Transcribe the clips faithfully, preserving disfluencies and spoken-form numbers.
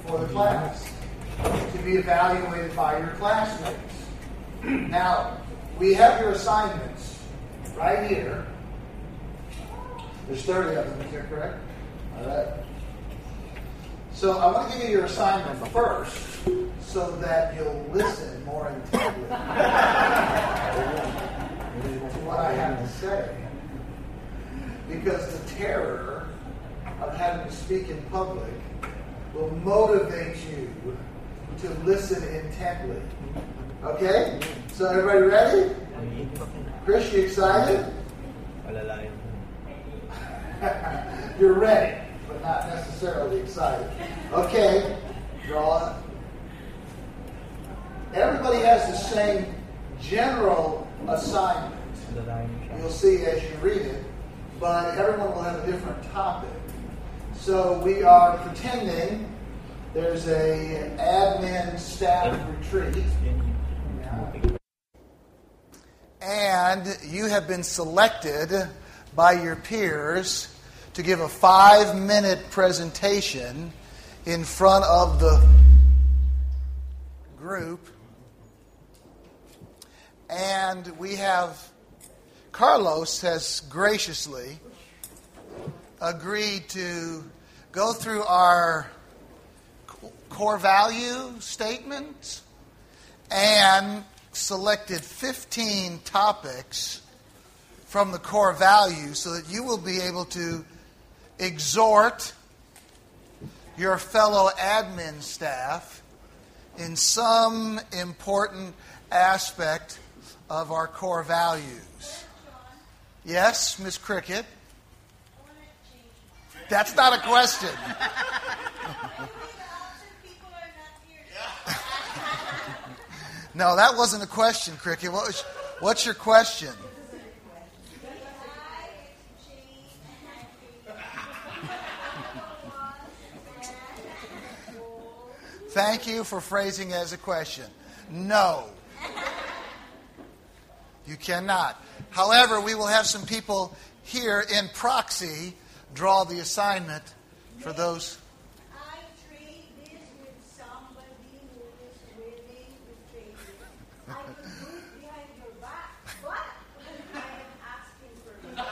before the class to be evaluated by your classmates. Now, we have your assignments right here. There's thirty of them, is that correct? All right. So I want to give you your assignment first so that you'll listen more intently to what I have to say. Because the terror of having to speak in public will motivate you to listen intently. Okay? So everybody ready? Chris, you excited? You're ready, but not necessarily excited. Okay, draw it. Everybody has the same general assignment. You'll see as you read it, but everyone will have a different topic. So we are pretending there's a admin staff retreat. And you have been selected by your peers to give a five-minute presentation in front of the group. And we have, Carlos has graciously agreed to go through our core value statement and selected fifteen topics from the core values so that you will be able to exhort your fellow admin staff in some important aspect of our core values. Yes, Miss Cricket? That's not a question. No, that wasn't a question, Cricket. What was, what's your question? Thank you for phrasing it as a question. No. You cannot. However, we will have some people here in proxy draw the assignment for those. I trade this with somebody who is willing to trade it. I will do it behind your back, but I am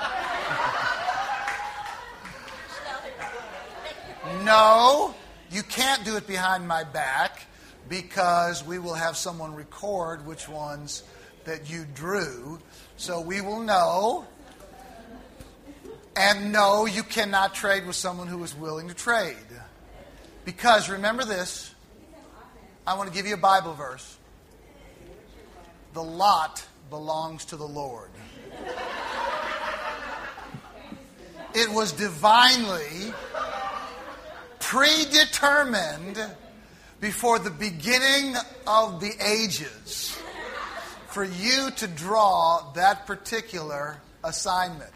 asking for it. No, you can't do it behind my back because we will have someone record which ones that you drew. So we will know. And no, you cannot trade with someone who is willing to trade. Because remember this, I want to give you a Bible verse. The lot belongs to the Lord. It was divinely predetermined before the beginning of the ages for you to draw that particular assignment.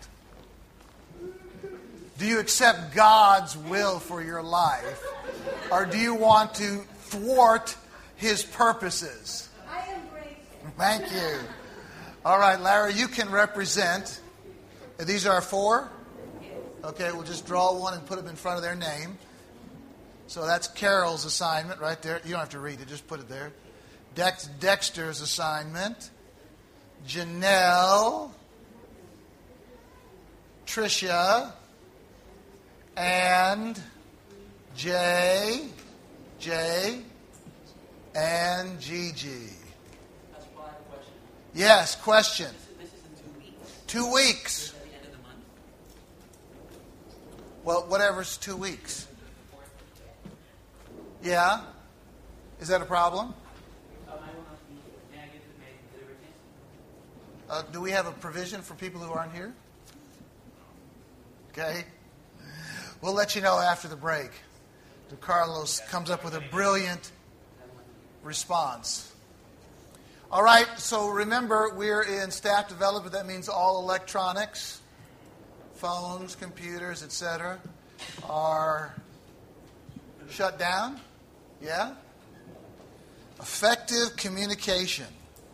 Do you accept God's will for your life, or do you want to thwart His purposes? I am grateful. Thank you. All right, Larry, you can represent. These are four? Okay, we'll just draw one and put them in front of their name. So that's Carol's assignment right there. You don't have to read it, just put it there. Dex- Dexter's assignment. Janelle. Tricia. And Jay, Jay, and Gigi. That's why the question. Yes, question. This, this is in two weeks. Two weeks. Is it at the end of the month? Well, whatever's two weeks. Yeah? Is that a problem? Um, I will not be. May I get the may I deliver this? Uh, do we have a provision for people who aren't here? Okay. We'll let you know after the break. Carlos comes up with a brilliant response. All right, so remember, we're in staff development. That means all electronics, phones, computers, et cetera, are shut down. Yeah? Effective communication.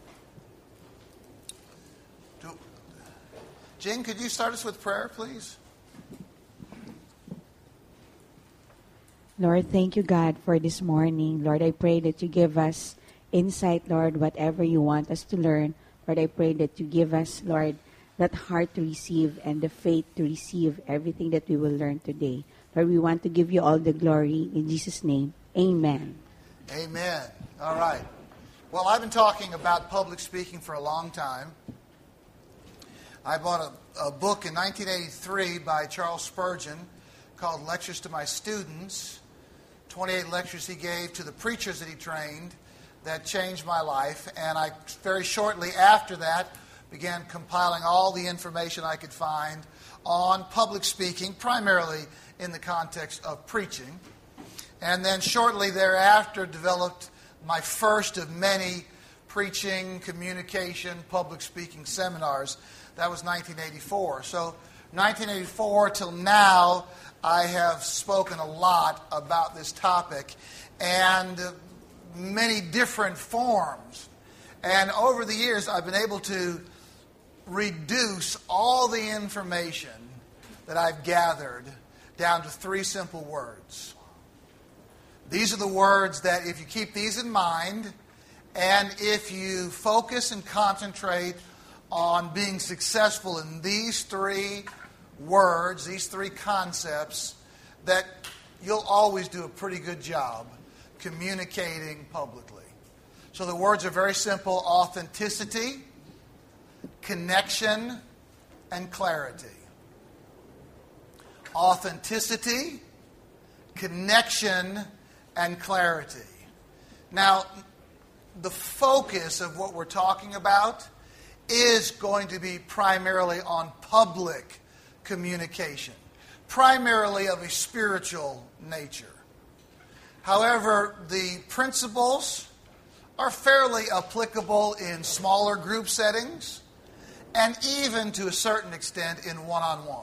Do, Jing, could you start us with prayer, please? Lord, thank you, God, for this morning. Lord, I pray that you give us insight, Lord, whatever you want us to learn. Lord, I pray that you give us, Lord, that heart to receive and the faith to receive everything that we will learn today. Lord, we want to give you all the glory. In Jesus' name, amen. Amen. All right. Well, I've been talking about public speaking for a long time. I bought a, a book in nineteen eighty-three by Charles Spurgeon called Lectures to My Students. twenty-eight lectures he gave to the preachers that he trained that changed my life. And I, very shortly after that, began compiling all the information I could find on public speaking, primarily in the context of preaching. And then shortly thereafter developed my first of many preaching, communication, public speaking seminars. That was nineteen eighty-four. So nineteen eighty-four till now, I have spoken a lot about this topic and many different forms. And over the years, I've been able to reduce all the information that I've gathered down to three simple words. These are the words that if you keep these in mind, and if you focus and concentrate on being successful in these three words, these three concepts, that you'll always do a pretty good job communicating publicly. So the words are very simple: authenticity, connection, and clarity. Authenticity, connection, and clarity. Now, the focus of what we're talking about is going to be primarily on public communication, primarily of a spiritual nature. However, the principles are fairly applicable in smaller group settings and even to a certain extent in one-on-one.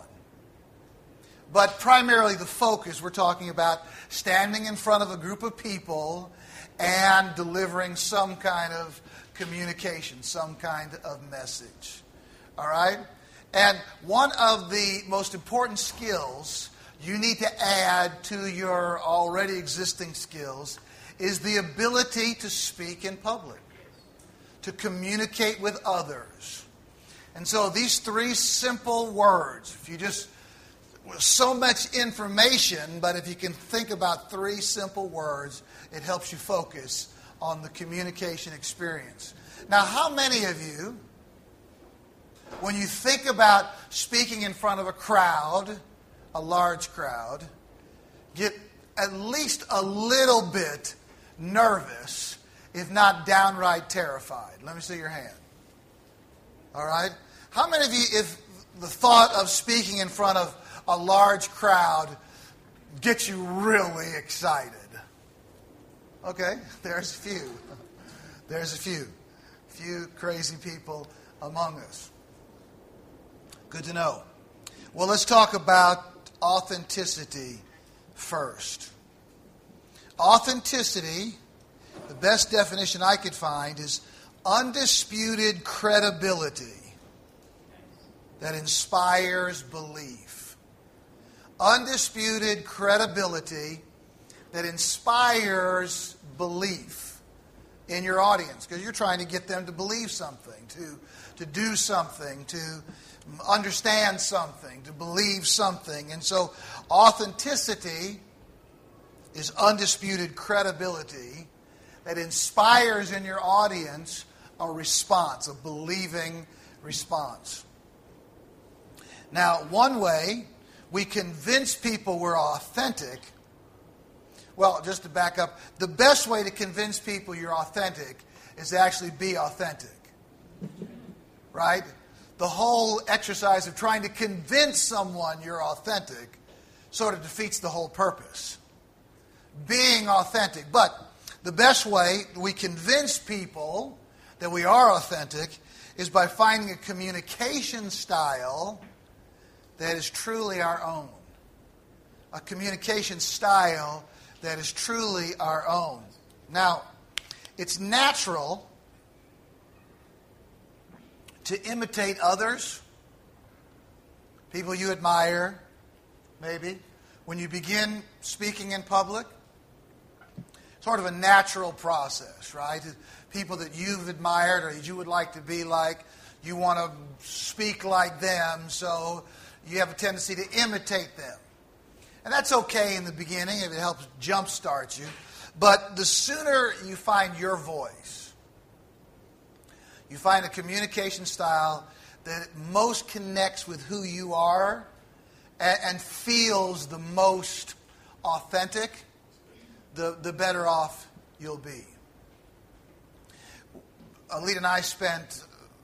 But primarily the focus, we're talking about standing in front of a group of people and delivering some kind of communication, some kind of message. All right? And one of the most important skills you need to add to your already existing skills is the ability to speak in public, to communicate with others. And so these three simple words, if you just, so much information, but if you can think about three simple words, it helps you focus on the communication experience. Now, how many of you, when you think about speaking in front of a crowd, a large crowd, get at least a little bit nervous, if not downright terrified? Let me see your hand. All right? How many of you, if the thought of speaking in front of a large crowd gets you really excited? Okay, there's a few. There's a few. Few crazy people among us. Good to know. Well, let's talk about authenticity first. Authenticity, the best definition I could find, is undisputed credibility that inspires belief. Undisputed credibility that inspires belief in your audience, because you're trying to get them to believe something, to, to do something, to understand something, to believe something. And so authenticity is undisputed credibility that inspires in your audience a response, a believing response. Now, one way we convince people we're authentic, well, just to back up, the best way to convince people you're authentic is to actually be authentic. Right? The whole exercise of trying to convince someone you're authentic sort of defeats the whole purpose. Being authentic. But the best way we convince people that we are authentic is by finding a communication style that is truly our own. A communication style that is truly our own. Now, it's natural to imitate others, people you admire, maybe, when you begin speaking in public, sort of a natural process, right? People that you've admired or that you would like to be like, you want to speak like them, so you have a tendency to imitate them. And that's okay in the beginning if it helps jumpstart you. But the sooner you find your voice, you find a communication style that most connects with who you are and, and feels the most authentic, the, the better off you'll be. Alita and I spent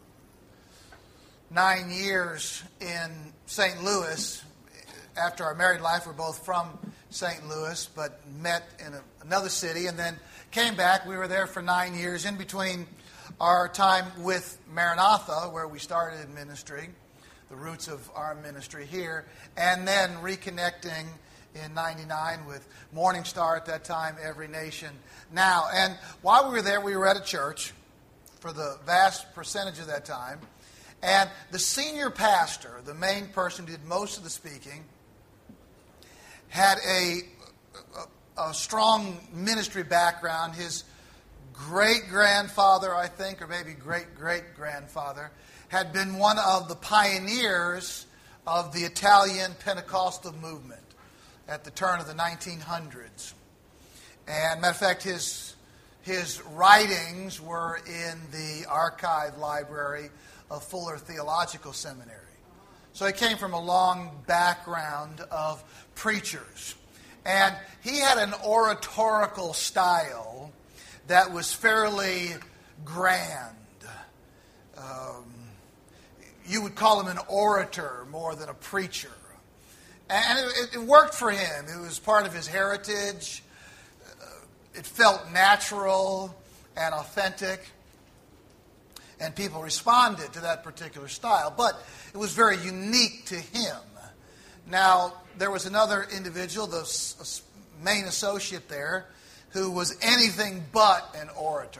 nine years in Saint Louis. After our married life, we're both from Saint Louis, but met in a, another city and then came back. We were there for nine years in between our time with Maranatha, where we started in ministry, the roots of our ministry here, and then reconnecting in ninety-nine with Morning Star at that time, Every Nation Now. And while we were there, we were at a church for the vast percentage of that time. And the senior pastor, the main person who did most of the speaking, had a, a, a strong ministry background. His great-grandfather, I think, or maybe great-great-grandfather, had been one of the pioneers of the Italian Pentecostal movement at the turn of the nineteen hundreds. And, matter of fact, his, his writings were in the archive library of Fuller Theological Seminary. So he came from a long background of preachers. And he had an oratorical style that was fairly grand. Um, you would call him an orator more than a preacher. And it, it worked for him. It was part of his heritage. Uh, it felt natural and authentic. And people responded to that particular style. But it was very unique to him. Now, there was another individual, the main associate there, who was anything but an orator.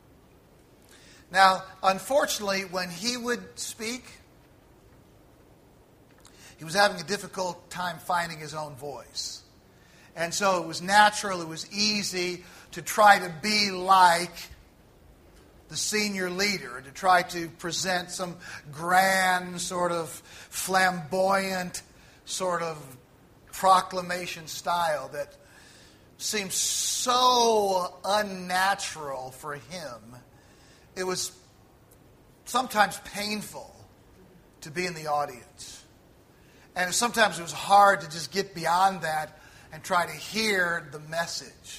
Now, unfortunately, when he would speak, he was having a difficult time finding his own voice. And so it was natural, it was easy to try to be like the senior leader, to try to present some grand, sort of flamboyant, sort of proclamation style that seemed so unnatural for him. It was sometimes painful to be in the audience. And sometimes it was hard to just get beyond that and try to hear the message.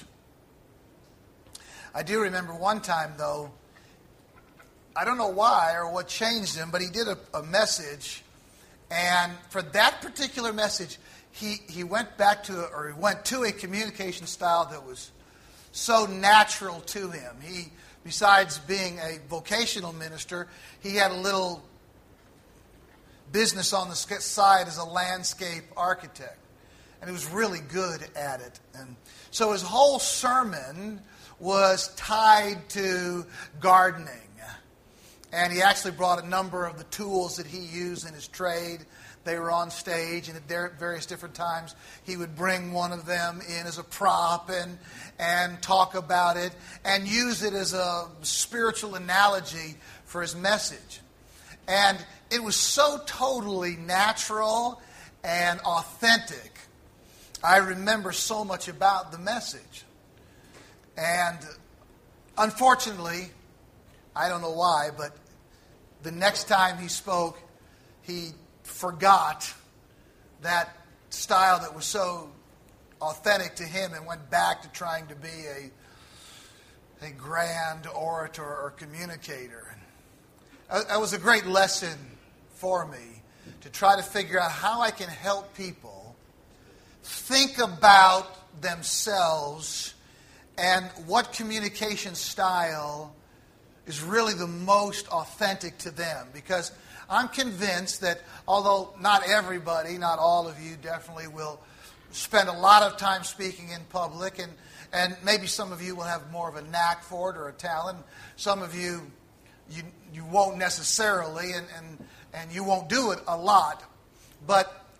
I do remember one time, though, I don't know why or what changed him, but he did a, a message, and for that particular message, he, he went back to, or he went to a communication style that was so natural to him. He, besides being a vocational minister, he had a little business on the side as a landscape architect, and he was really good at it. And so his whole sermon was tied to gardening. And he actually brought a number of the tools that he used in his trade. They were on stage, and at various different times, he would bring one of them in as a prop and, and talk about it and use it as a spiritual analogy for his message. And it was so totally natural and authentic. I remember so much about the message. And unfortunately, I don't know why, but the next time he spoke, he forgot that style that was so authentic to him and went back to trying to be a, a grand orator or communicator. That was a great lesson for me, to try to figure out how I can help people think about themselves and what communication style is really the most authentic to them. Because I'm convinced that although not everybody, not all of you definitely will spend a lot of time speaking in public, and, and maybe some of you will have more of a knack for it or a talent. Some of you, you you won't necessarily, and, and, and you won't do it a lot. But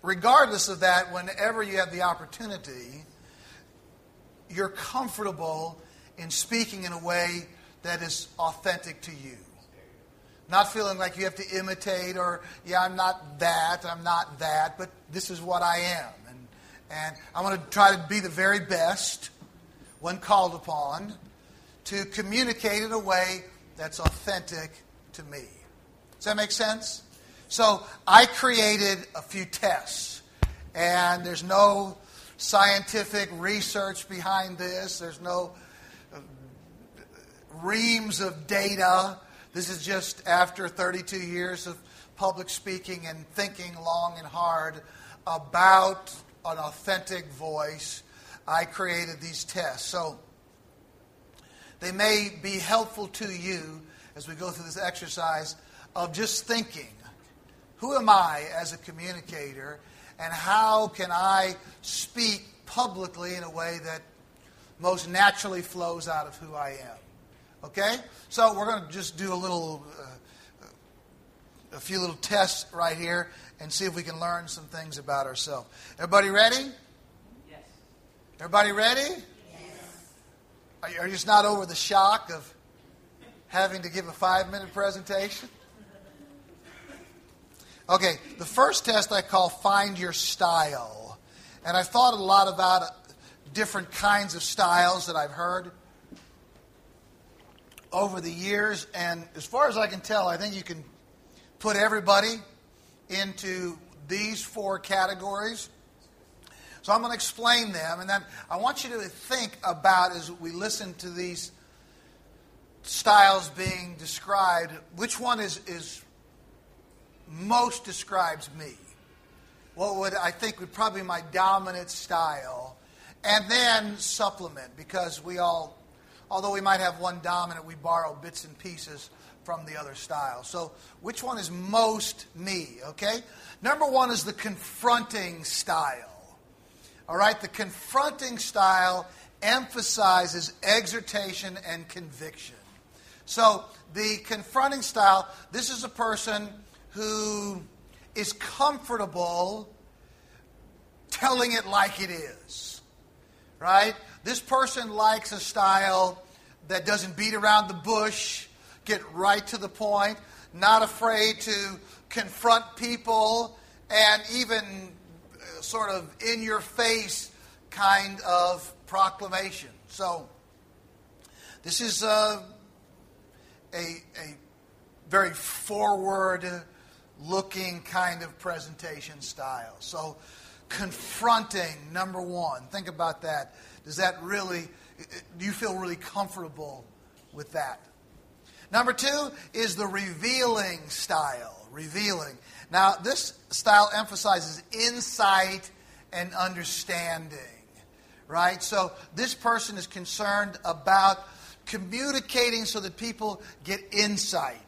regardless of that, whenever you have the opportunity, you're comfortable in speaking in a way that is authentic to you. Not feeling like you have to imitate or, yeah, I'm not that, I'm not that, but this is what I am. And, and I'm going to try to be the very best when called upon to communicate in a way that's authentic to me. Does that make sense? So I created a few tests, and there's no scientific research behind this. There's no uh, reams of data. This is just after thirty-two years of public speaking and thinking long and hard about an authentic voice. I created these tests. So they may be helpful to you as we go through this exercise of just thinking, who am I as a communicator, and how can I speak publicly in a way that most naturally flows out of who I am? Okay? So we're going to just do a little, uh, a few little tests right here and see if we can learn some things about ourselves. Everybody ready? Yes. Everybody ready? Yes. Are you, are you just not over the shock of having to give a five-minute presentation? Okay, the first test I call Find Your Style. And I've thought a lot about different kinds of styles that I've heard over the years. And as far as I can tell, I think you can put everybody into these four categories. So I'm going to explain them. And then I want you to think about, as we listen to these styles being described, which one is... is most describes me. What would I think would probably be my dominant style, and then supplement, because we all, although we might have one dominant, we borrow bits and pieces from the other style. So which one is most me, okay? Number one is the confronting style. All right, the confronting style emphasizes exhortation and conviction. So the confronting style, this is a person who is comfortable telling it like it is, right? This person likes a style that doesn't beat around the bush, get right to the point, not afraid to confront people, and even uh, sort of in-your-face kind of proclamation. So this is uh, a, a very forward looking kind of presentation style. So confronting, number one. Think about that. Does that really, do you feel really comfortable with that? Number two is the revealing style. Revealing. Now, this style emphasizes insight and understanding, right? So this person is concerned about communicating so that people get insight.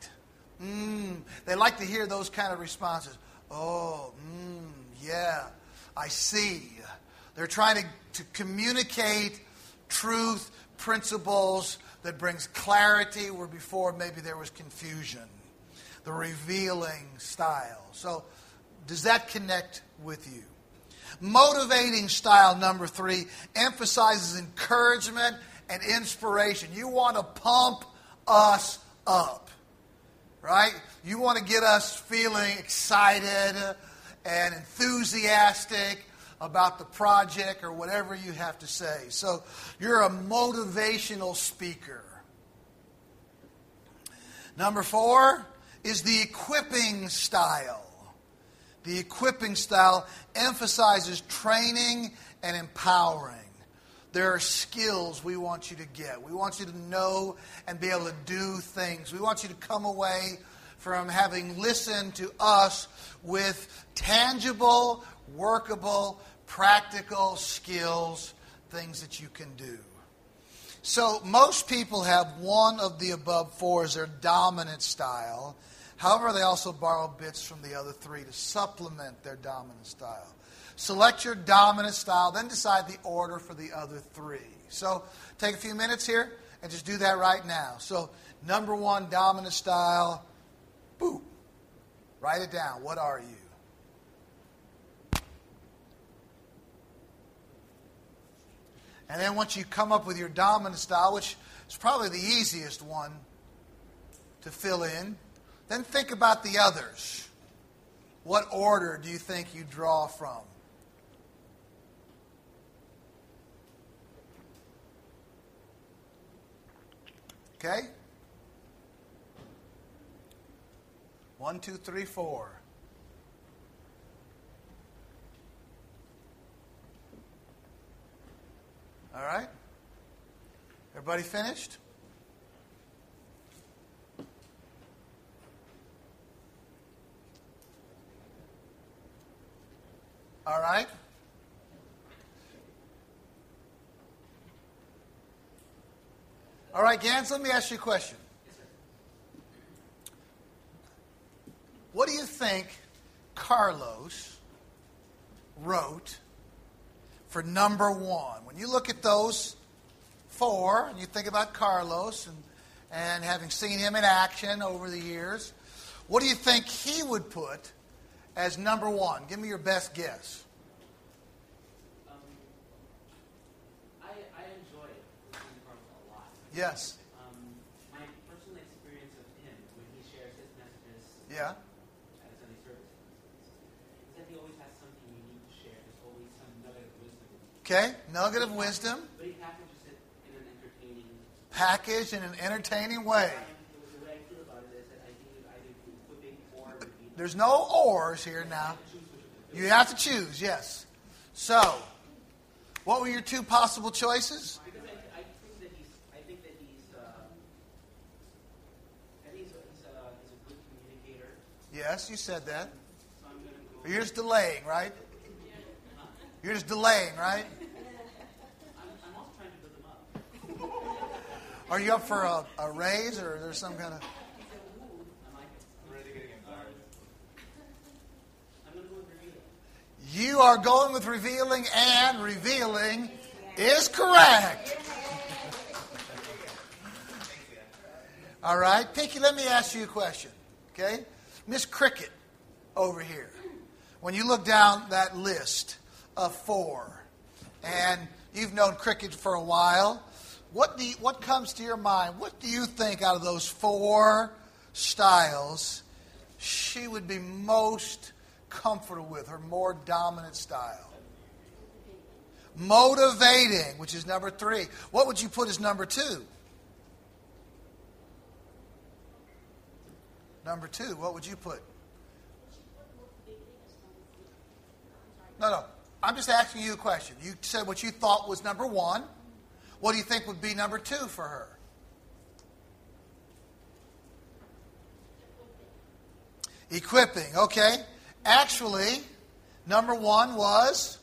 Mm, they like to hear those kind of responses. Oh, mm, yeah, I see. They're trying to, to communicate truth, principles that brings clarity where before maybe there was confusion. The revealing style. So does that connect with you? Motivating style, number three, emphasizes encouragement and inspiration. You want to pump us up. Right? You want to get us feeling excited and enthusiastic about the project or whatever you have to say. So you're a motivational speaker. Number four is the equipping style. The equipping style emphasizes training and empowering. There are skills we want you to get. We want you to know and be able to do things. We want you to come away from having listened to us with tangible, workable, practical skills, things that you can do. So most people have one of the above four as their dominant style. However, they also borrow bits from the other three to supplement their dominant style. Select your dominant style, then decide the order for the other three. So take a few minutes here and just do that right now. So number one, dominant style. Boom. Write it down. What are you? And then once you come up with your dominant style, which is probably the easiest one to fill in, then think about the others. What order do you think you draw from? Okay? One, two, three, four. All right? Everybody finished? All right? All right, Gans, let me ask you a question. What do you think Carlos wrote for number one? When you look at those four, and you think about Carlos and, and having seen him in action over the years, what do you think he would put as number one? Give me your best guess. Um, I, I enjoy listening to Carlos a lot. Yes. Um, my personal experience of him when he shares his messages Yeah. at Sunday service, is that he always has something unique to share. There's always some nugget of wisdom. Okay, nugget of wisdom, But he packages it in an entertaining packaged in an entertaining way. The way I feel about it is that I think it's either equipping or repeating. There's no ors here now. You have to choose, yes. So, what were your two possible choices? Because I, I think that he's, I think that he's, uh, I think he's a, he's, a, he's a good communicator. Yes, you said that. So I'm going to go. You're just delaying, right? You're just delaying, right? I'm, I'm also trying to build him up. Are you up for a, a raise, or is there some kind of... I like it. I'm ready to get him started. I'm going to go with revealing. You are going with revealing, and revealing is correct. All right. Pinky, let me ask you a question, okay? Miss Cricket over here. When you look down that list of four, and you've known Cricket for a while, what do you, what comes to your mind? What do you think out of those four styles she would be most comfortable with, her more dominant style? Motivating, which is number three. What would you put as number two? Number two, what would you put? No, no. I'm just asking you a question. You said what you thought was number one. What do you think would be number two for her? Equipping, okay. Actually, number one was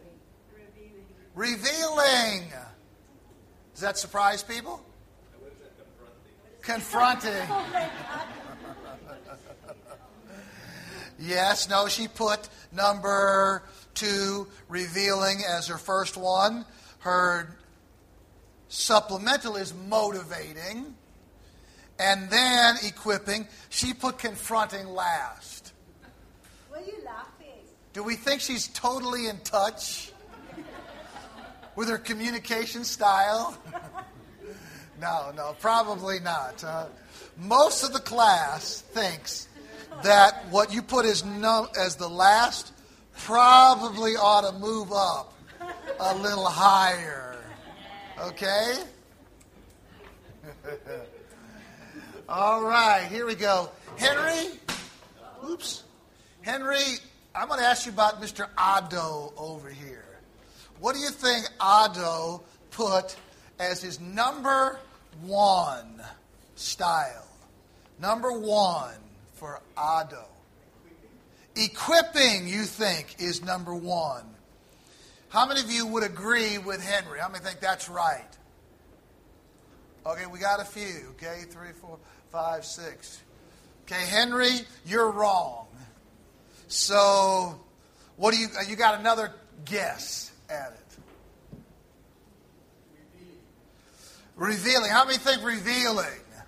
revealing. Does that surprise people? Confronting. Yes, no, she put number two, revealing, as her first one. Her supplemental is motivating. And then equipping. She put confronting last. Why are you laughing? Do we think she's totally in touch with her communication style? No, no, probably not. Uh, most of the class thinks that what you put as, no, as the last probably ought to move up a little higher. Okay? All right, here we go. Henry, oops. Henry, I'm going to ask you about Mister Otto over here. What do you think Otto put as his number one style? Number one for Otto. Equipping, you think, is number one. How many of you would agree with Henry? How many think that's right? Okay, we got a few. Okay, three, four, five, six. Okay, Henry, you're wrong. So, what do you, you got another guess at it? Revealing. How many think revealing?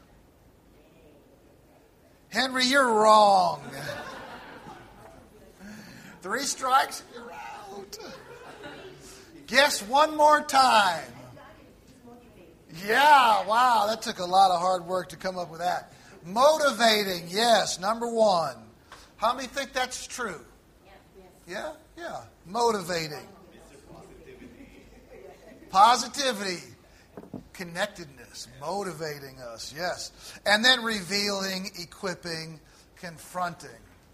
Henry, you're wrong. Three strikes, you're out. Guess one more time. Yeah, wow, that took a lot of hard work to come up with that. Motivating, yes, number one. How many think that's true? Yeah, yeah, motivating. Positivity, connectedness, motivating us, yes. And then revealing, equipping, confronting.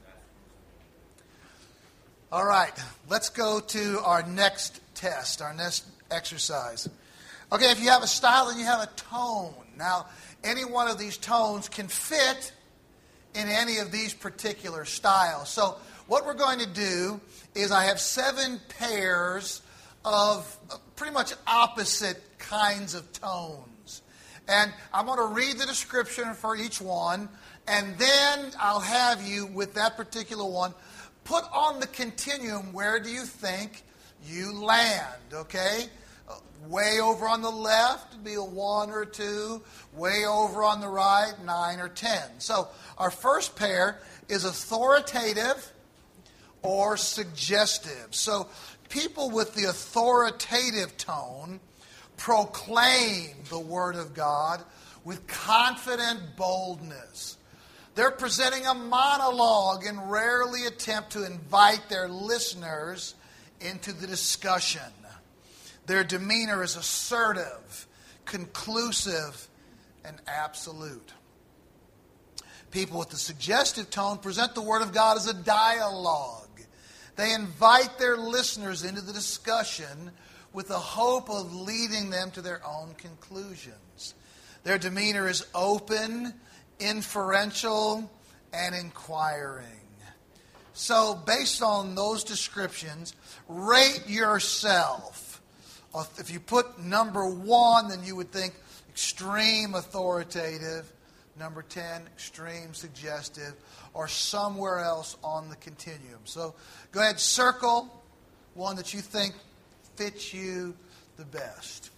All right, let's go to our next test, our next exercise. Okay, if you have a style, then you have a tone. Now, any one of these tones can fit in any of these particular styles. So what we're going to do is I have seven pairs of pretty much opposite kinds of tones. And I'm going to read the description for each one, and then I'll have you, with that particular one, put on the continuum, where do you think you land, okay? Way over on the left would be a one or two. Way over on the right, nine or ten. So our first pair is authoritative or suggestive. So people with the authoritative tone proclaim the Word of God with confident boldness. They're presenting a monologue and rarely attempt to invite their listeners into the discussion. Their demeanor is assertive, conclusive, and absolute. People with the suggestive tone present the Word of God as a dialogue. They invite their listeners into the discussion with the hope of leading them to their own conclusions. Their demeanor is open, inferential, and inquiring. So, based on those descriptions, rate yourself. If you put number one, then you would think extreme authoritative. Number ten, extreme suggestive. Or somewhere else on the continuum. So go ahead, circle one that you think fits you the best.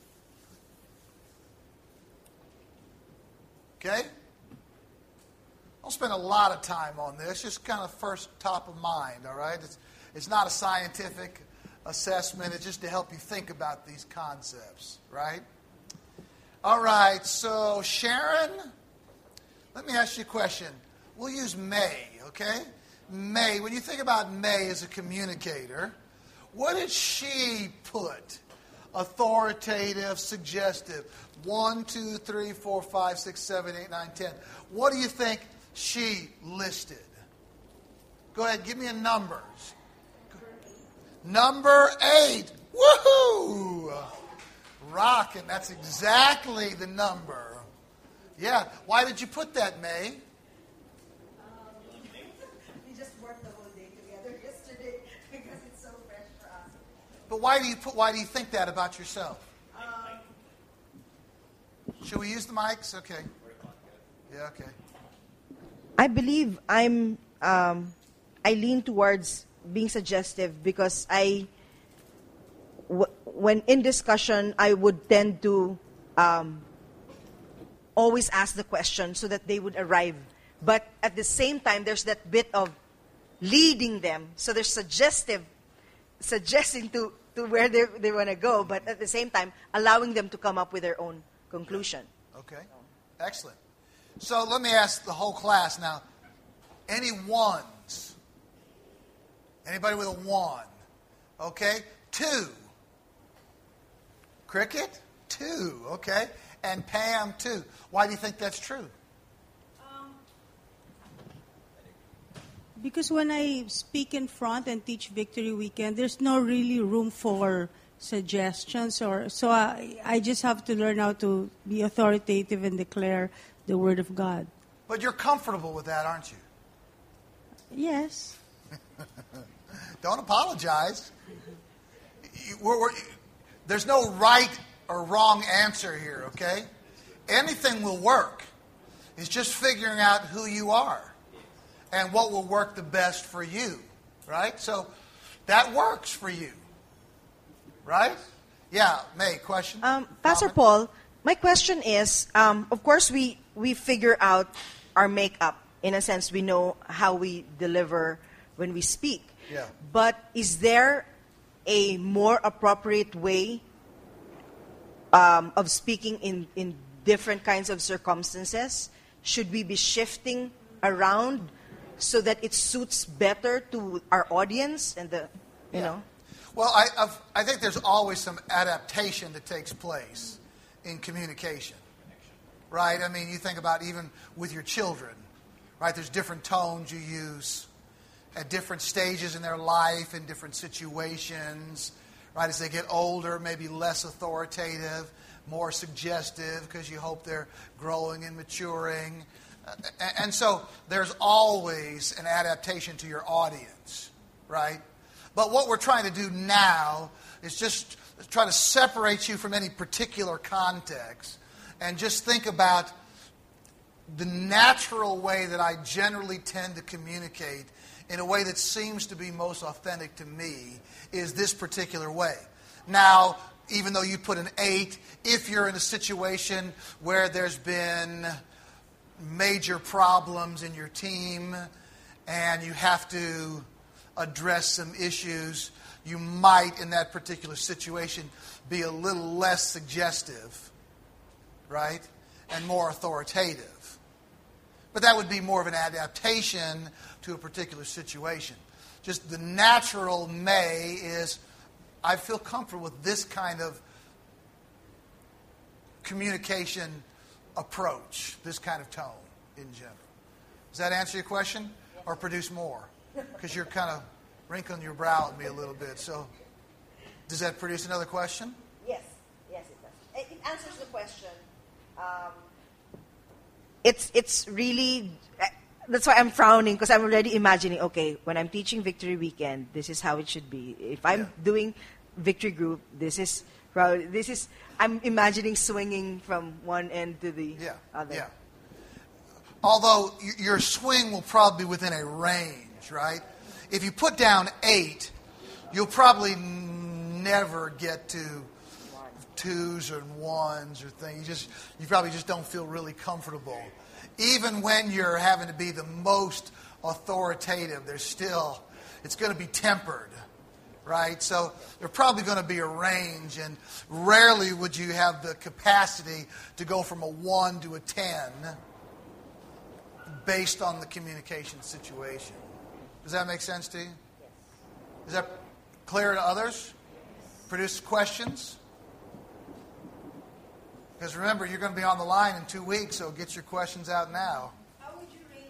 Okay? I'll spend a lot of time on this, just kind of first top of mind, all right? It's, it's not a scientific assessment. It's just to help you think about these concepts, right? All right, so Sharon, let me ask you a question. We'll use May, okay? May, when you think about May as a communicator, what did she put? Authoritative, suggestive. One, two, three, four, five, six, seven, eight, nine, ten. What do you think she listed? Go ahead, give me a number. Number eight. Woohoo! Rockin'. That's exactly the number. Yeah. Why did you put that, May? Um, we just worked the whole day together yesterday because it's so fresh for us. But why do you put? Why do you think that about yourself? Um, Should we use the mics? Okay. Yeah. Okay. I believe I'm. Um, I lean towards being suggestive because I, w- when in discussion, I would tend to um, always ask the question so that they would arrive. But at the same time, there's that bit of leading them. So there's suggestive, suggesting to, to where they, they want to go, but at the same time, allowing them to come up with their own conclusion. Okay. Excellent. So let me ask the whole class now. Any ones? Anybody with a one? Okay. Two. Cricket? Two. Okay. And Pam, two. Why do you think that's true? um, Because when I speak in front and teach Victory Weekend, there's no really room for suggestions, or so I, I just have to learn how to be authoritative and declare the Word of God. But you're comfortable with that, aren't you? Yes. Don't apologize. You- we're- we're- there's no right or wrong answer here, okay? Anything will work. It's just figuring out who you are and what will work the best for you, right? So that works for you, right? Yeah, May, question? Um, Pastor Comment? Paul, my question is, um, of course, we, we figure out our makeup. In a sense, we know how we deliver when we speak. Yeah. But is there a more appropriate way um, of speaking in, in different kinds of circumstances? Should we be shifting around so that it suits better to our audience and the, you Yeah. know? Well, I, I've, I think there's always some adaptation that takes place in communication, right? I mean, you think about even with your children, right? There's different tones you use at different stages in their life, in different situations, right? As they get older, maybe less authoritative, more suggestive, because you hope they're growing and maturing. Uh, and, and so there's always an adaptation to your audience, right? But what we're trying to do now is just try to separate you from any particular context and just think about the natural way that I generally tend to communicate in a way that seems to be most authentic to me is this particular way. Now, even though you put an eight, if you're in a situation where there's been major problems in your team and you have to address some issues, you might, in that particular situation, be a little less suggestive, right? And more authoritative. But that would be more of an adaptation to a particular situation. Just the natural May is, I feel comfortable with this kind of communication approach, this kind of tone in general. Does that answer your question? Or produce more? Because you're kind of wrinkling your brow at me a little bit. So, does that produce another question? Yes, yes, it does. It, it answers the question. Um, it's it's really uh, that's why I'm frowning, because I'm already imagining. Okay, when I'm teaching Victory Weekend, this is how it should be. If I'm Yeah. doing Victory Group, this is probably this is. I'm imagining swinging from one end to the Yeah. other. Yeah. Although y- your swing will probably be within a range, right? If you put down eight, you'll probably n- never get to twos or ones or things. You just you probably just don't feel really comfortable. Even when you're having to be the most authoritative, there's still it's going to be tempered, right? So there's probably going to be a range, and rarely would you have the capacity to go from a one to a ten based on the communication situation. Does that make sense to you? Yes. Is that clear to others? Produce questions? Because remember, you're going to be on the line in two weeks, so get your questions out now. How would you rate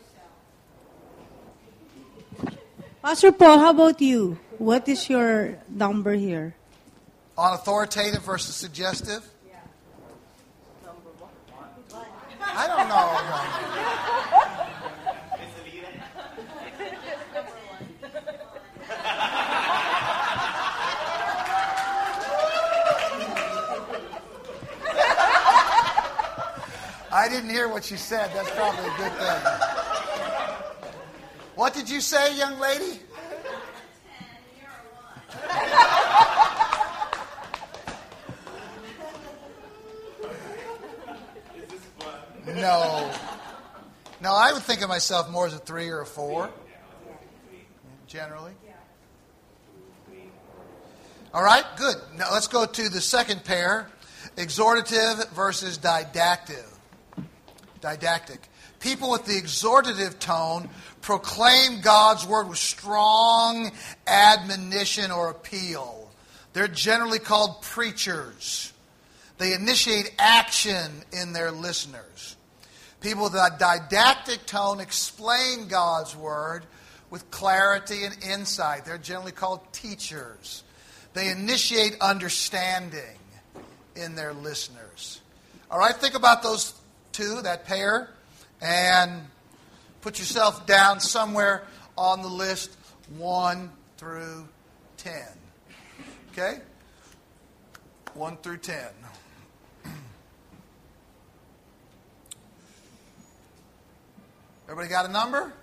yourself? Pastor Paul, how about you? What is your number here? On authoritative versus suggestive? Yeah. Number one. I don't know. I didn't hear what you said. That's probably a good thing. What did you say, young lady? No. No, I would think of myself more as a three or a four, generally. All right, good. Now let's go to the second pair, exhortative versus didactic. Didactic. People with the exhortative tone proclaim God's word with strong admonition or appeal. They're generally called preachers. They initiate action in their listeners. People with a didactic tone explain God's word with clarity and insight. They're generally called teachers. They initiate understanding in their listeners. All right, think about those two, that pair, and put yourself down somewhere on the list one through ten. Okay? one through ten. Everybody got a number?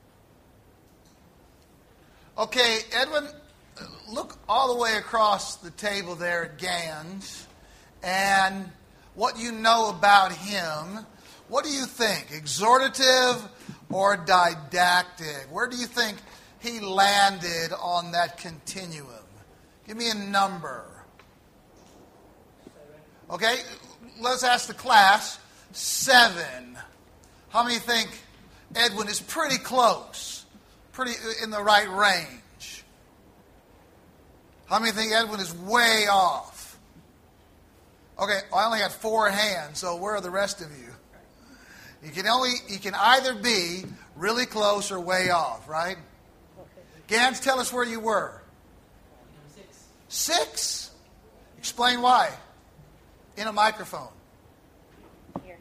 Okay, Edwin, look all the way across the table there at Gans, and what you know about him. What do you think? Exhortative or didactic? Where do you think he landed on that continuum? Give me a number. Okay, let's ask the class. Seven. How many think Edwin is pretty close? Pretty in the right range? How many think Edwin is way off? Okay, I only got four hands, so where are the rest of you? You can only you can either be really close or way off, right? Gans, tell us where you were. Six. Six? Explain why. In a microphone. Here.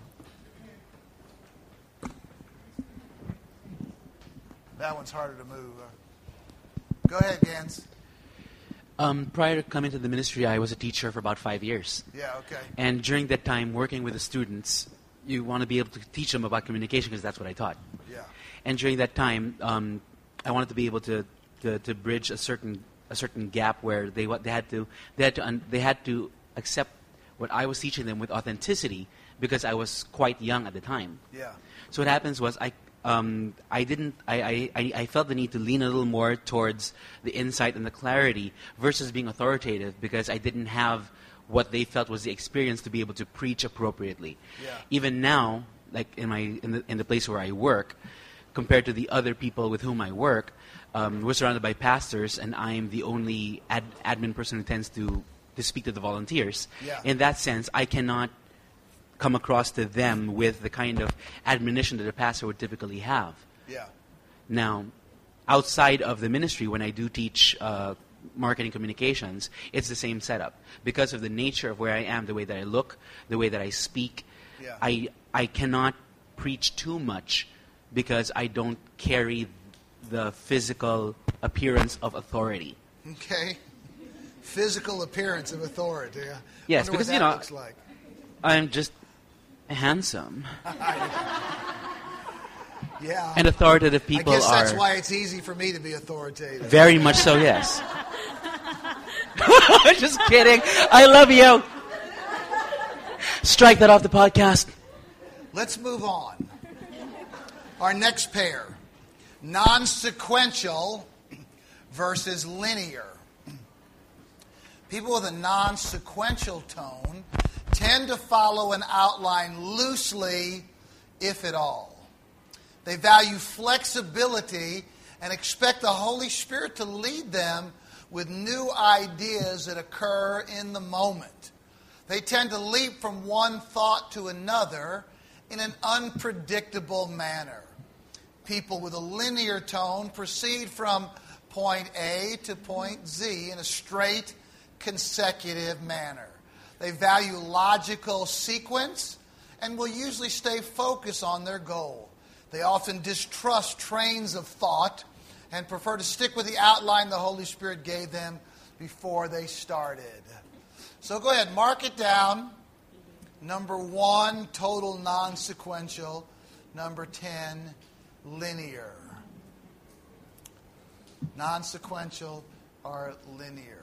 That one's harder to move. Go ahead, Gans. Um, prior to coming to the ministry, I was a teacher for about five years. Yeah, okay. And during that time, working with the students, you want to be able to teach them about communication because that's what I taught. Yeah. And during that time, um, I wanted to be able to, to, to bridge a certain a certain gap where they what they had to they had to un, they had to accept what I was teaching them with authenticity because I was quite young at the time. Yeah. So what happens was I um, I didn't I, I, I felt the need to lean a little more towards the insight and the clarity versus being authoritative because I didn't have what they felt was the experience to be able to preach appropriately. Yeah. Even now, like in my in the in the place where I work, compared to the other people with whom I work, um, we're surrounded by pastors, and I'm the only ad, admin person who tends to to speak to the volunteers. Yeah. In that sense, I cannot come across to them with the kind of admonition that a pastor would typically have. Yeah. Now, outside of the ministry, when I do teach uh, marketing communications, it's the same setup. Because of the nature of where I am, the way that I look, the way that I speak, Yeah. I, I cannot preach too much because I don't carry the physical appearance of authority. Okay. Physical appearance of authority. I Yes, wonder because, what you that know, looks like. I'm just handsome. Yeah. And authoritative people I guess that's are why it's easy for me to be authoritative. very much so, yes. Just kidding. I love you. Strike that off the podcast. Let's move on. Our next pair. Non-sequential versus linear. People with a non-sequential tone tend to follow an outline loosely, if at all. They value flexibility and expect the Holy Spirit to lead them with new ideas that occur in the moment. They tend to leap from one thought to another in an unpredictable manner. People with a linear tone proceed from point A to point Z in a straight, consecutive manner. They value logical sequence and will usually stay focused on their goal. They often distrust trains of thought and prefer to stick with the outline the Holy Spirit gave them before they started. So go ahead, mark it down. Number one, total non-sequential. Number ten, linear. Non-sequential or linear.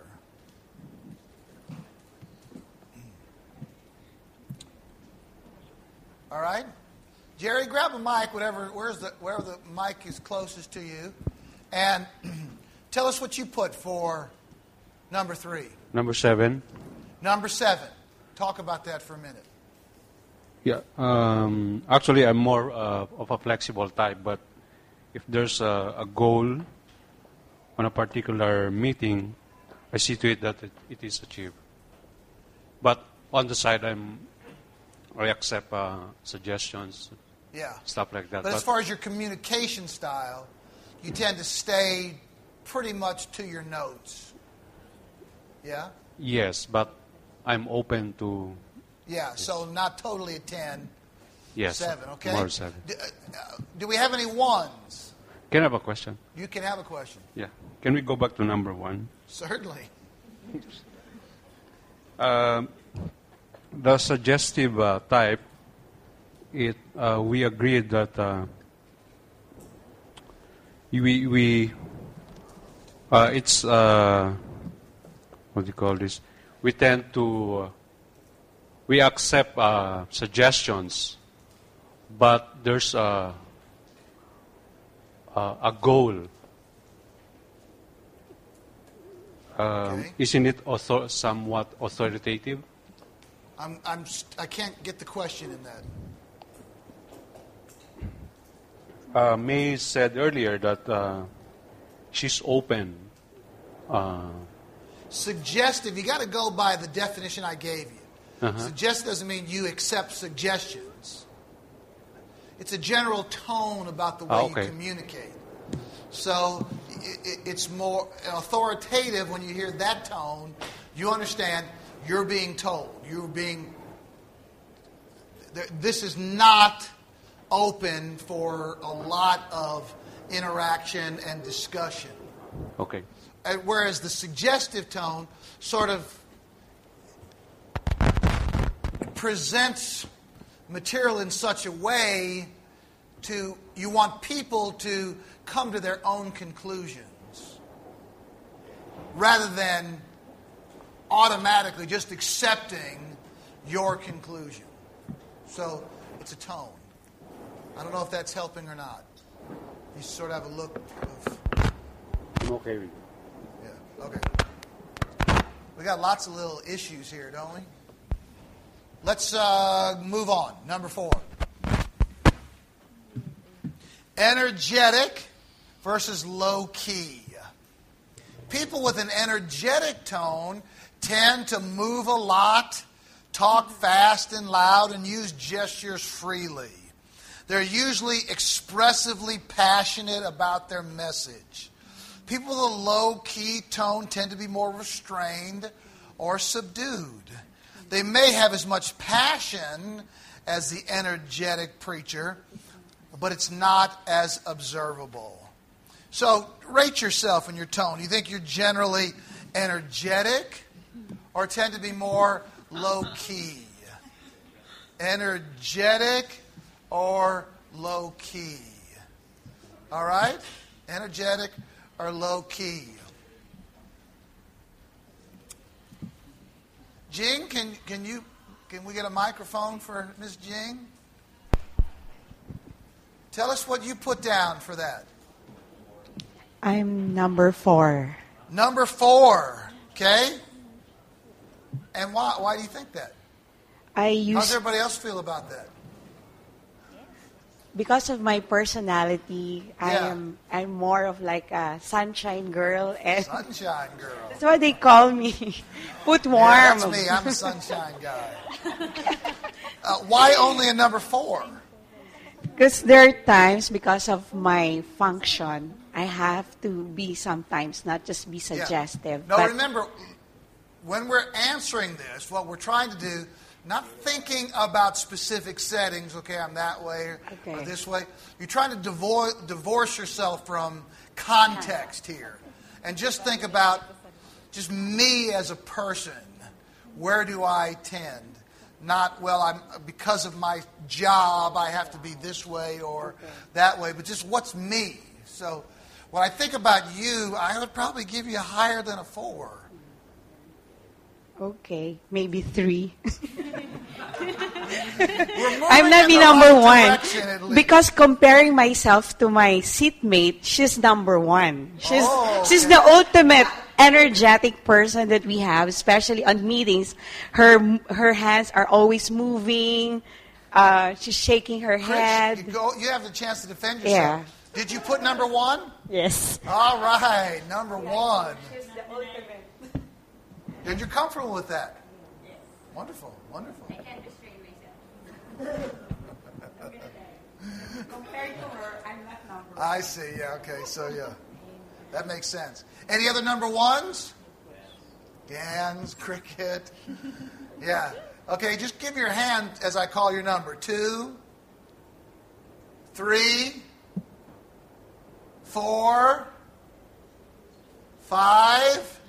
All right? Jerry, grab a mic, whatever, where's the, wherever the mic is closest to you, and tell us what you put for number three. Number seven. Number seven. Talk about that for a minute. Yeah. Um, actually, I'm more uh, of a flexible type, but if there's a, a goal on a particular meeting, I see to it that it, it is achieved. But on the side, I'm I accept uh, suggestions, Yeah. stuff like that. But as But far as your communication style, you tend to stay pretty much to your notes. Yeah? yes, but I'm open to Yeah, so not totally a ten, yes, seven, okay? more seven. Do, uh, do we have any ones? Can I have a question? You can have a question. Yeah. Can we go back to number one? Certainly. Um, the suggestive uh, type, it uh, we agreed that uh, we we uh, it's uh, what do you call this? We tend to uh, we accept uh, suggestions, but there's a a, a goal. Um, Okay. Isn't it also somewhat authoritative? I'm, I'm, st- I can't get the question in that. Uh, May said earlier that uh, she's open. Uh, Suggestive, you got to go by the definition I gave you. Uh-huh. Suggest doesn't mean you accept suggestions. It's a general tone about the way Ah, okay. you communicate. So i i it's more authoritative when you hear that tone. You understand you're being told. You're being. th- This is not open for a lot of interaction and discussion. okay. Uh, Whereas the suggestive tone sort of presents material in such a way to you want people to come to their own conclusions rather than automatically just accepting your conclusion. So it's a tone. I don't know if that's helping or not. You sort of have a look of I'm okay with it. yeah, okay. We got lots of little issues here, don't we? Let's uh, move on. Number four. Energetic versus low key. People with an energetic tone tend to move a lot, talk fast and loud, and use gestures freely. They're usually expressively passionate about their message. People with a low-key tone tend to be more restrained or subdued. They may have as much passion as the energetic preacher, but it's not as observable. So rate yourself in your tone. You think you're generally energetic or tend to be more low-key? Energetic or low-key? All right? Energetic or low-key? Jing, can can you can we get a microphone for Miss Jing? Tell us what you put down for that. I'm number four. Number four, okay? And why why do you think that? I How does use everybody else feel about that? because of my personality. I Yeah. am I'm more of like a sunshine girl, and Sunshine girl. that's what they call me. Put warm. Yeah, that's me. I'm a sunshine guy. Uh, why only a number four? Because there are times, because of my function, I have to be sometimes not just be Yeah. suggestive. No, but remember, when we're answering this, what we're trying to do, not thinking about specific settings, okay, I'm that way or, or Okay. this way. You're trying to divorce, divorce yourself from context here. And just think about just me as a person. Where do I tend? Not, well, I'm because of my job, I have to be this way or that way, but just what's me. So when I think about you, I would probably give you higher than a four. okay, maybe three. We're moving I'm not in be the number right one direction, at least. because comparing myself to my seatmate, she's number one. She's Oh, she's okay. the ultimate energetic person that we have, especially on meetings. Her her hands are always moving. Uh, she's shaking her Chris, head. you, go, you have the chance to defend yourself. Yeah. Did you put number one? Yes. All right, number one. She's the ultimate. And you're comfortable with that? Wonderful, wonderful. I can't restrain myself. Compared to her, I'm not number one. I see, yeah, okay, so yeah. That makes sense. Any other number ones? Gans, cricket. Yeah. Okay, just give your hand as I call your number. Two, three, four, five,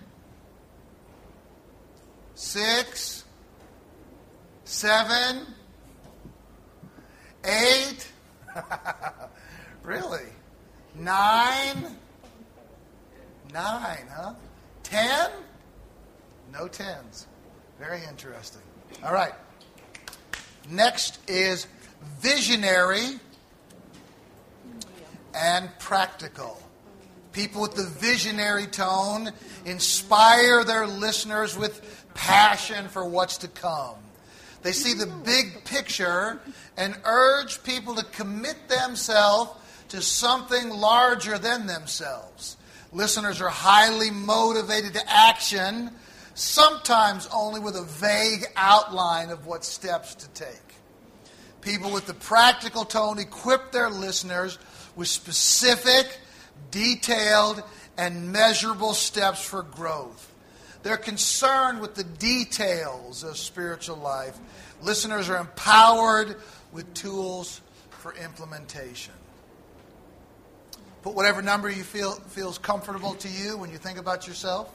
six, seven, eight, really? Nine? Nine, huh? Ten? No tens. Very interesting. All right. Next is visionary and practical. People with the visionary tone inspire their listeners with passion for what's to come. They see the big picture and urge people to commit themselves to something larger than themselves. Listeners are highly motivated to action, sometimes only with a vague outline of what steps to take. People with the practical tone equip their listeners with specific, detailed, and measurable steps for growth. They're concerned with the details of spiritual life. Listeners are empowered with tools for implementation. Put whatever number you feel feels comfortable to you when you think about yourself.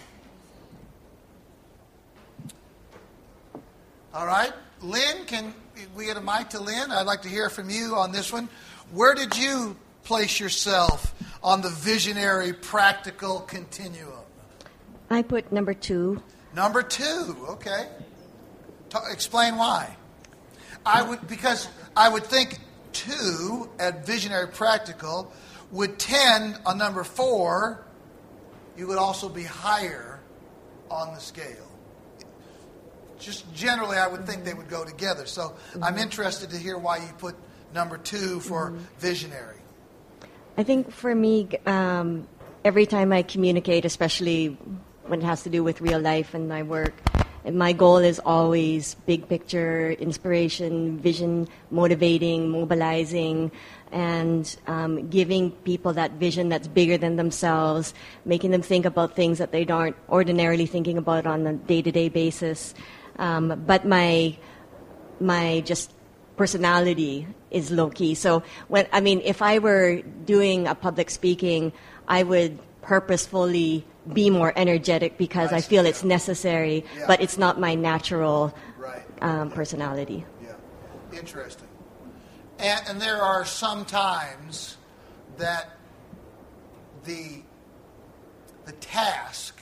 All right. Lynn, can we get a mic to Lynn? I'd like to hear from you on this one. Where did you place yourself on the visionary practical continuum? I put number two. Number two, okay. T- explain why. I would because I would think two at visionary practical would tend on number four. You would also be higher on the scale. Just generally, I would think they would go together. So mm-hmm. I'm interested to hear why you put number two for mm-hmm. visionary. I think for me, um, every time I communicate, especially when it has to do with real life and my work, and my goal is always big picture, inspiration, vision, motivating, mobilizing, and um, giving people that vision that's bigger than themselves, making them think about things that they aren't ordinarily thinking about on a day-to-day basis. Um, but my my just personality is low-key. So when I mean, if I were doing a public speaking, I would purposefully be more energetic because I, I feel it's necessary, yeah. but it's not my natural right. um, personality. Yeah, interesting. And, and there are some times that the the task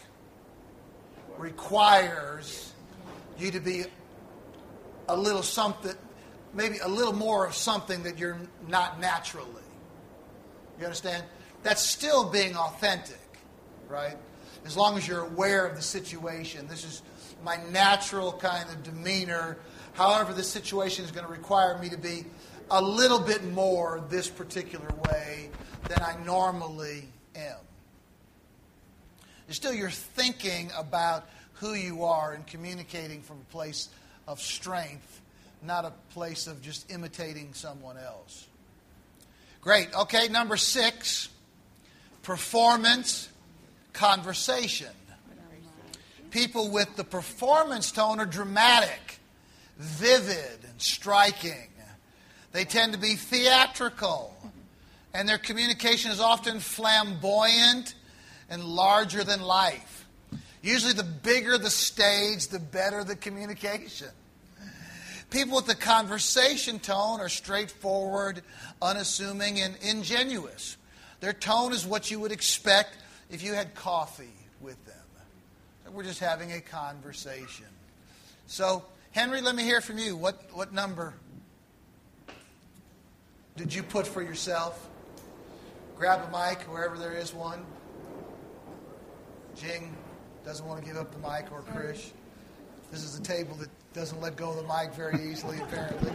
requires you to be a little something, maybe a little more of something that you're not naturally. You understand? That's still being authentic, right? As long as you're aware of the situation. This is my natural kind of demeanor. However, the situation is going to require me to be a little bit more this particular way than I normally am. Still, you're thinking about who you are and communicating from a place of strength, not a place of just imitating someone else. Great. Okay, number six, performance conversation. People with the performance tone are dramatic, vivid, and striking. They tend to be theatrical, and their communication is often flamboyant and larger than life. Usually the bigger the stage, the better the communication. People with the conversation tone are straightforward, unassuming, and ingenuous. Their tone is what you would expect if you had coffee with them. We're just having a conversation. So, Henry, let me hear from you. What what number did you put for yourself? Grab a mic, wherever there is one. Jing doesn't want to give up the mic, or Krish. This is a table that doesn't let go of the mic very easily, apparently.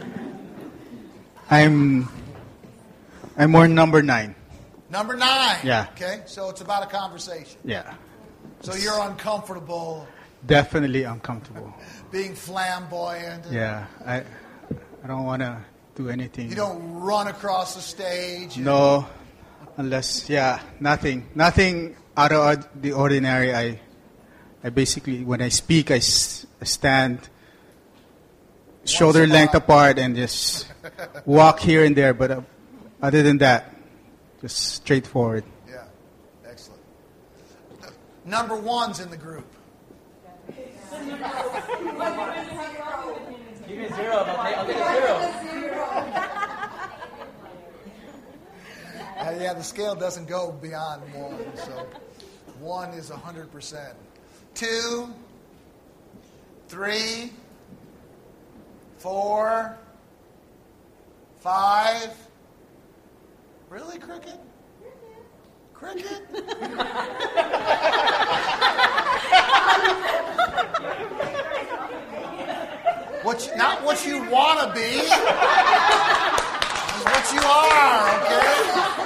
I'm I'm more number nine. Number nine. Yeah. Okay, so it's about a conversation. Yeah. So you're uncomfortable. Definitely uncomfortable. Being flamboyant. Yeah, I I don't want to do anything. You don't run across the stage. No, unless yeah, nothing, nothing out of the ordinary. I I basically when I speak, I, s- I stand Once shoulder length apart and just walk here and there. But uh, other than that, just straightforward. Yeah, excellent. Number one's in the group. Give me zero. I'll take a zero. Uh, yeah, the scale doesn't go beyond one, so one is one hundred percent. Two, three, four, five. Really, Cricket? Cricket? what you, not what you want to be. It's what you are, okay?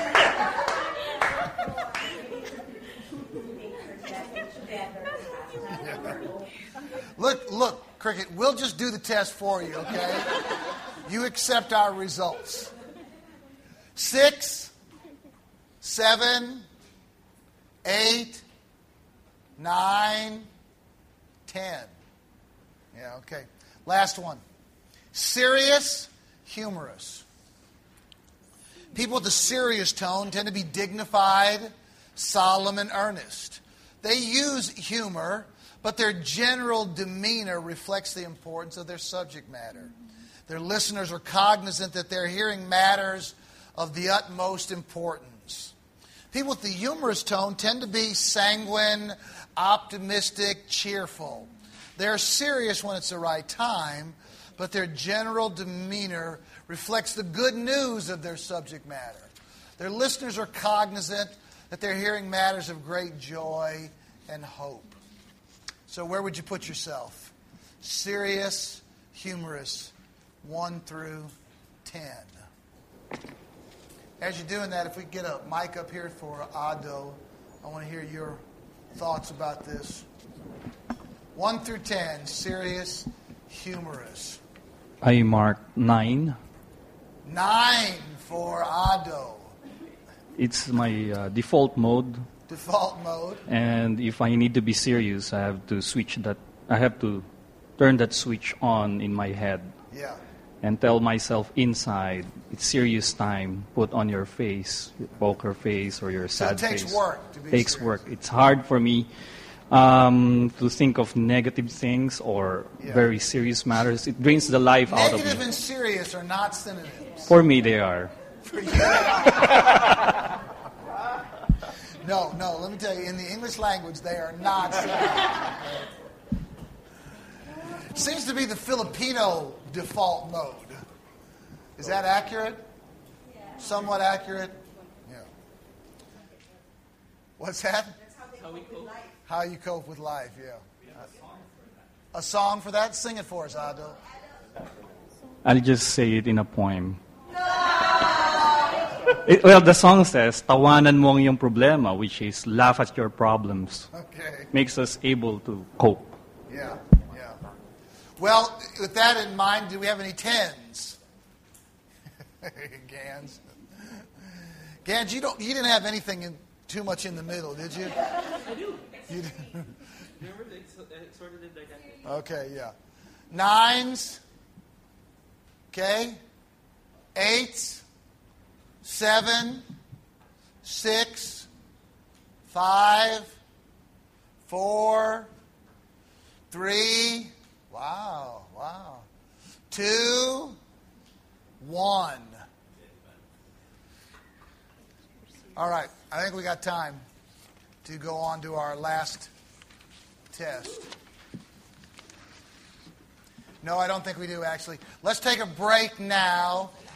Look, look, Cricket, we'll just do the test for you, okay? You accept our results. Six, seven, eight, nine, ten. Yeah, okay. Last one. Serious, humorous. People with a serious tone tend to be dignified, solemn, and earnest. They use humor, but their general demeanor reflects the importance of their subject matter. Their listeners are cognizant that they're hearing matters of the utmost importance. People with the humorous tone tend to be sanguine, optimistic, cheerful. They're serious when it's the right time, but their general demeanor reflects the good news of their subject matter. Their listeners are cognizant that they're hearing matters of great joy and hope. So where would you put yourself? Serious, humorous, one through ten. As you're doing that, if we get a mic up here for Ado, I want to hear your thoughts about this. One through ten, serious, humorous. I marked nine. Nine for Ado. It's my uh, default mode. Default mode. And if I need to be serious, I have to switch that. I have to turn that switch on in my head. Yeah. And tell myself inside, it's serious time. Put on your face, your poker face, or your sad face. So it takes face. work to be Takes serious. work. It's hard for me um, to think of negative things or Yeah. very serious matters. It drains the life out of Negative me. and serious are not synonyms. For me, they are. For you. No, no, let me tell you, in the English language, they are not synonyms. Seems to be the Filipino default mode. Is that accurate? Somewhat accurate? Yeah. What's that? How we cope with life. How you cope with life, yeah. A song for that? Sing it for us, Ado. I'll just say it in a poem. It, well, the song says, tawanan mo ang iyong problema, which is laugh at your problems. Okay. Makes us able to cope. Yeah, yeah. Well, with that in mind, do we have any tens? Gans. Gans, you don't. You didn't have anything in, too much in the middle, did you? I do. You did. Remember, it's uh, sort of did like that. Okay, yeah. Nines. Okay. Eights. Seven. Six. Five. Four. Three. Wow, wow. Two. One. All right, I think we got time to go on to our last test. No, I don't think we do, actually. Let's take a break now.